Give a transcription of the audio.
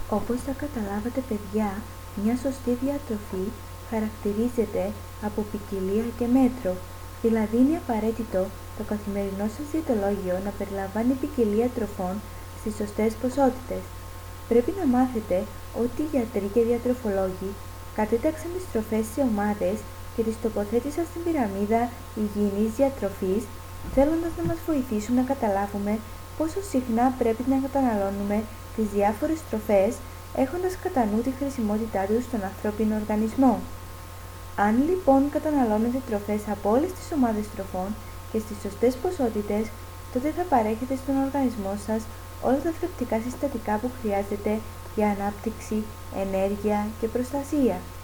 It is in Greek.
Όπως θα καταλάβατε παιδιά, μια σωστή διατροφή χαρακτηρίζεται από ποικιλία και μέτρο, δηλαδή είναι απαραίτητο το καθημερινό σας διαιτολόγιο να περιλαμβάνει ποικιλία τροφών στις σωστές ποσότητες. Πρέπει να μάθετε ότι οι γιατροί και διατροφολόγοι κατέταξαν τις τροφές σε ομάδες και τις τοποθέτησαν στην πυραμίδα υγιεινής διατροφής, θέλοντας να μας βοηθήσουν να καταλάβουμε πόσο συχνά πρέπει να καταναλώνουμε τις διάφορες τροφές, έχοντας κατά νου τη χρησιμότητά τους στον ανθρώπινο οργανισμό. Αν λοιπόν καταναλώνετε τροφές από όλες τις ομάδες τροφών και στις σωστές ποσότητες, τότε θα παρέχετε στον οργανισμό σας όλα τα θρεπτικά συστατικά που χρειάζεται για ανάπτυξη, ενέργεια και προστασία.